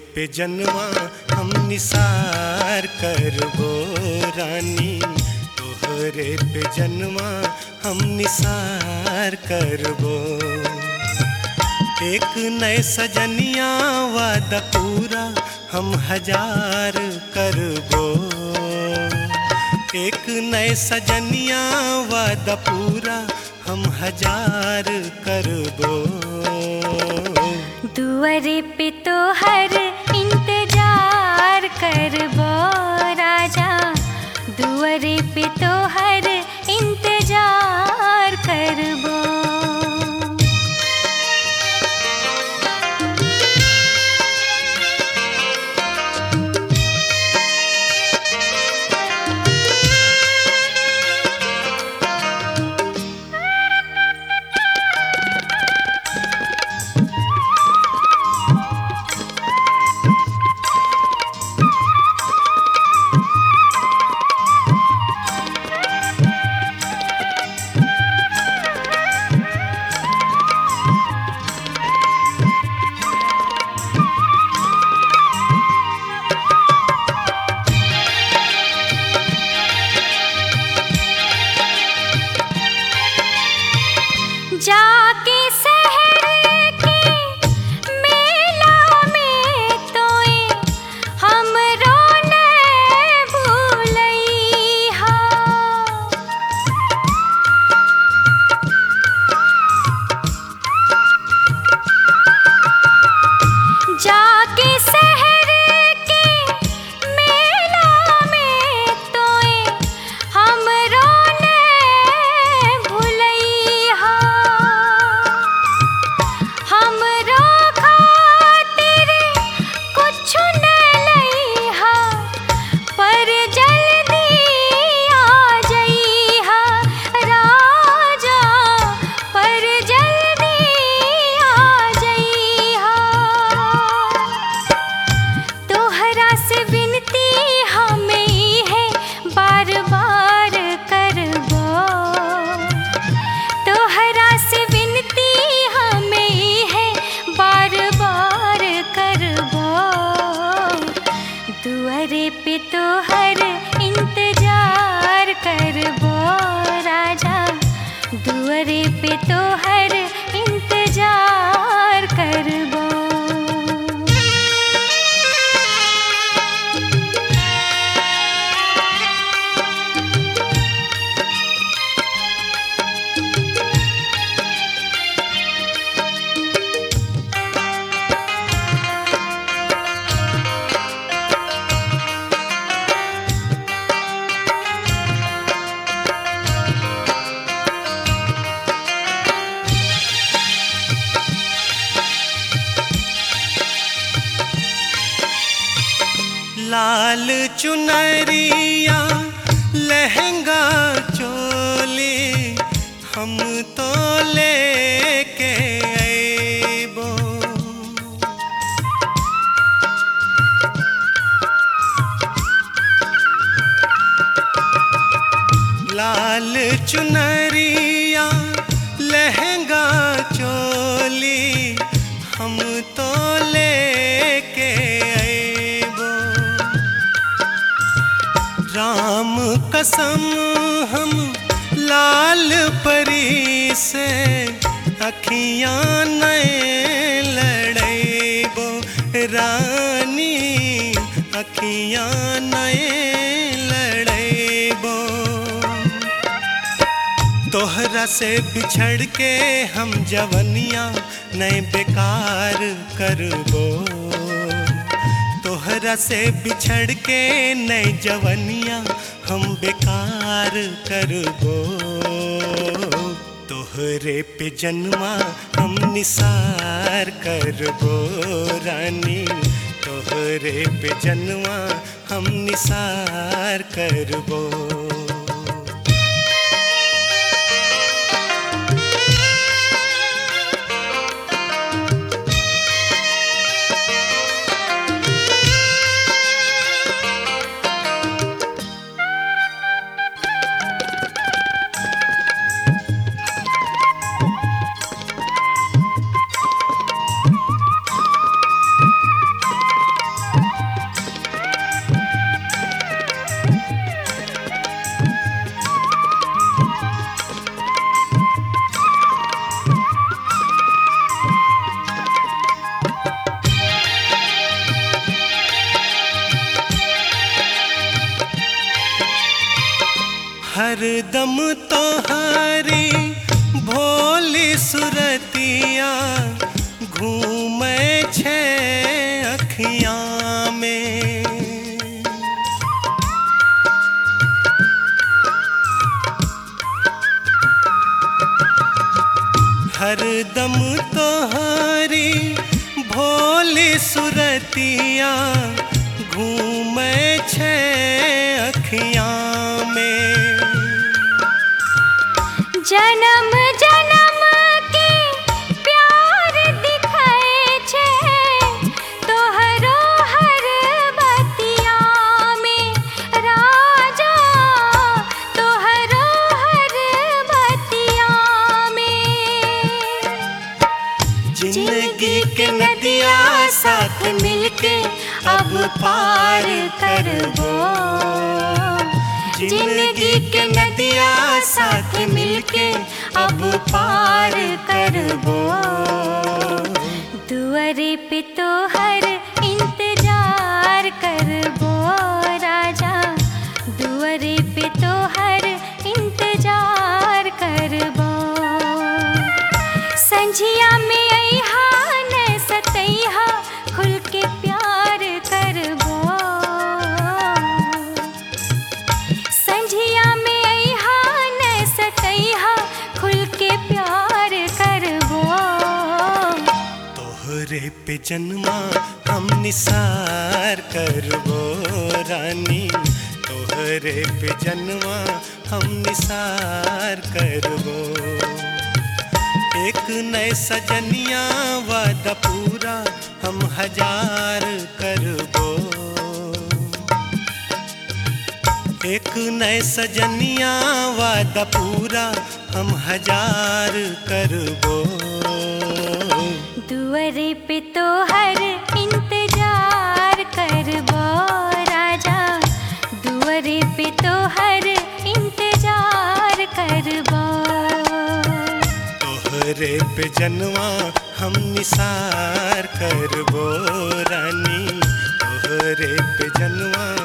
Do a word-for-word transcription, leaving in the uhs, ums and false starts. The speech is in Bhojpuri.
पे जन्मा हम निसार करबो रानी, तोहरे पे जन्मा हम निसार करबो। एक नए सजनिया वादा पूरा हम हजार करबो, एक नए सजनिया वादा पूरा हम हजार करबो। दुआरे पे तो हर इंतजार करबो राजा, दुआरे पे तो हर इंतजार करबो। जाके शहर के मेला में तोए हमरो ने भूलइहा, जाके शहर के मेला में तोए हमरो ने भूलइहा। हमरो खातिर कुछु न लइहा, पर जल्दी आ जइहा राजा, पर जल्दी आ जइहा। तोहरा से विनती हमें है बार बार करबो, तोहरा से विनती हमें है बार बार करबो। दुआरे पे तो हर इंतजार करबो राजा, दुआरे पे तो हर इंतजार करबो। लाल चुनरिया लहंगा चोली हम तो लेके अइबो, लाल चुनरिया लहंगा चोली हम तो लेके अइबो। राम कसम हम लाल परी से अखियाँ नए लड़ैबो रानी, अखियाँ नए लड़ैबो। तोहरा से बिछड़ के हम जवनिया नए बेकार करबो, तोहरा से बिछड़ के नए जवनिया हम बेकार करबो। तोहरे पे जन्मा हम निसार करबो रानी, तोहरे पे जन्मा हम निसार करबो। दम तोहारी भोली सुरतिया घूमे छे अखियाँ में। हर दम तोहारी भोली सुरतिया घूमे छे अखियाँ में। जन्म जन्म के प्यार दिखाए छे तोहरो हर बतिया में राजा, तोहरो हर बतिया में। जिंदगी के नदिया साथ मिलके अब पार करबो। जिंदगी के नदिया साथ मिलके अब पार करबो। दुआरे पे तो हर इंतजार करबो राजा, दुआरे पे तो हर इंतजार करबो। संझिया में अइहा न सतैहा खुल के प्यार करबो। संझिया में अइहा न सतैहा खुल के प्यार करबो। तोहरे पे जन्मा हम निसार करबो रानी, तोहरे पे जन्मा हम निसार करबो। एक नए सजनिया वादा पूरा हम हजार करबो। एक नए सजनिया वादा पूरा हम हजार करबो। दुआरे पे तो हर इंतजार करबो राजा, दुआरे पे तो हर इंतजार करबो। तोहरे पे जनवा हम निसार करबो रानी, तोहरे पे जनवा